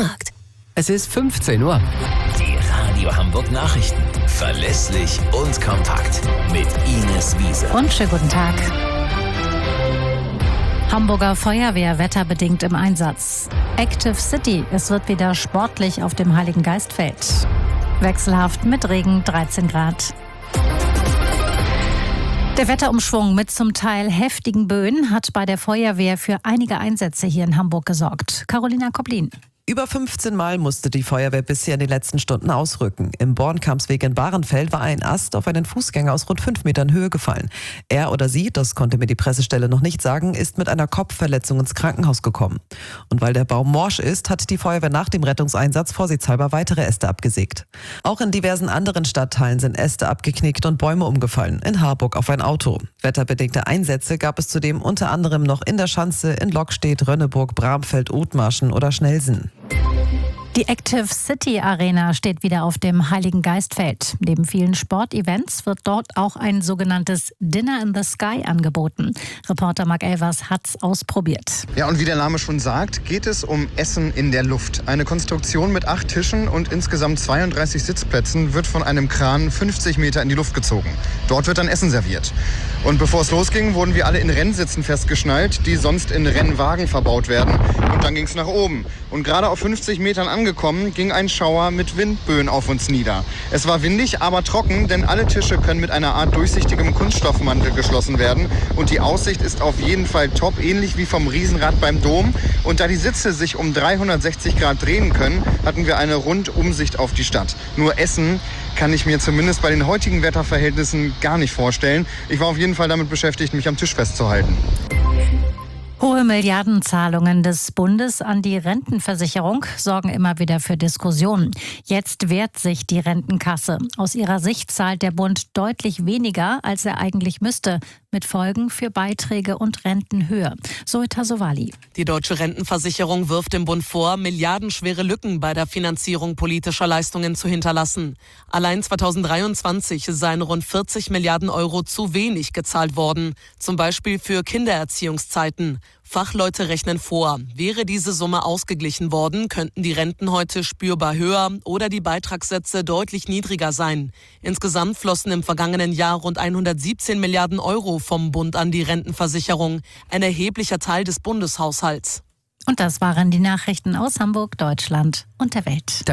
Baumarkt. Es ist 15 Uhr. Die Radio Hamburg Nachrichten. Verlässlich und kompakt. Mit Ines Wiese. Und schönen guten Tag. Hamburger Feuerwehr wetterbedingt im Einsatz. Active City, es wird wieder sportlich auf dem Heiligen Geistfeld. Wechselhaft mit Regen, 13 Grad. Der Wetterumschwung mit zum Teil heftigen Böen hat bei der Feuerwehr für einige Einsätze hier in Hamburg gesorgt. Carolina Koblin. Über 15 Mal musste die Feuerwehr bisher in den letzten Stunden ausrücken. Im Bornkampsweg in Bahrenfeld war ein Ast auf einen Fußgänger aus rund 5 Metern Höhe gefallen. Er oder sie, das konnte mir die Pressestelle noch nicht sagen, ist mit einer Kopfverletzung ins Krankenhaus gekommen. Und weil der Baum morsch ist, hat die Feuerwehr nach dem Rettungseinsatz vorsichtshalber weitere Äste abgesägt. Auch in diversen anderen Stadtteilen sind Äste abgeknickt und Bäume umgefallen. In Harburg auf ein Auto. Wetterbedingte Einsätze gab es zudem unter anderem noch in der Schanze, in Lockstedt, Rönneburg, Bramfeld, Othmarschen oder Schnellsen. Die Active City Arena steht wieder auf dem Heiligen Geistfeld. Neben vielen Sportevents wird dort auch ein sogenanntes Dinner in the Sky angeboten. Reporter Marc Elvers hat's ausprobiert. Ja, und wie der Name schon sagt, geht es um Essen in der Luft. Eine Konstruktion mit 8 Tischen und insgesamt 32 Sitzplätzen wird von einem Kran 50 Meter in die Luft gezogen. Dort wird dann Essen serviert. Und bevor es losging, wurden wir alle in Rennsitzen festgeschnallt, die sonst in Rennwagen verbaut werden. Und dann ging es nach oben. Und gerade auf 50 Metern angekommen, ging ein Schauer mit Windböen auf uns nieder. Es war windig, aber trocken, denn alle Tische können mit einer Art durchsichtigem Kunststoffmantel geschlossen werden. Und die Aussicht ist auf jeden Fall top, ähnlich wie vom Riesenrad beim Dom. Und da die Sitze sich um 360 Grad drehen können, hatten wir eine Rundumsicht auf die Stadt. Nur Essen kann ich mir zumindest bei den heutigen Wetterverhältnissen gar nicht vorstellen. Ich war auf jeden Fall damit beschäftigt, mich am Tisch festzuhalten. Hohe Milliardenzahlungen des Bundes an die Rentenversicherung sorgen immer wieder für Diskussionen. Jetzt wehrt sich die Rentenkasse. Aus ihrer Sicht zahlt der Bund deutlich weniger, als er eigentlich müsste, mit Folgen für Beiträge und Rentenhöhe. Zoe Sowali. Die deutsche Rentenversicherung wirft dem Bund vor, milliardenschwere Lücken bei der Finanzierung politischer Leistungen zu hinterlassen. Allein 2023 seien rund 40 Milliarden Euro zu wenig gezahlt worden, zum Beispiel für Kindererziehungszeiten. Fachleute rechnen vor, wäre diese Summe ausgeglichen worden, könnten die Renten heute spürbar höher oder die Beitragssätze deutlich niedriger sein. Insgesamt flossen im vergangenen Jahr rund 117 Milliarden Euro vom Bund an die Rentenversicherung, ein erheblicher Teil des Bundeshaushalts. Und das waren die Nachrichten aus Hamburg, Deutschland und der Welt.